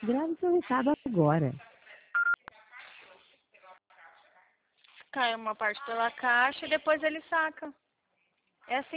Grave seu recado agora. Cai uma parte pela caixa e depois ele saca. É assim.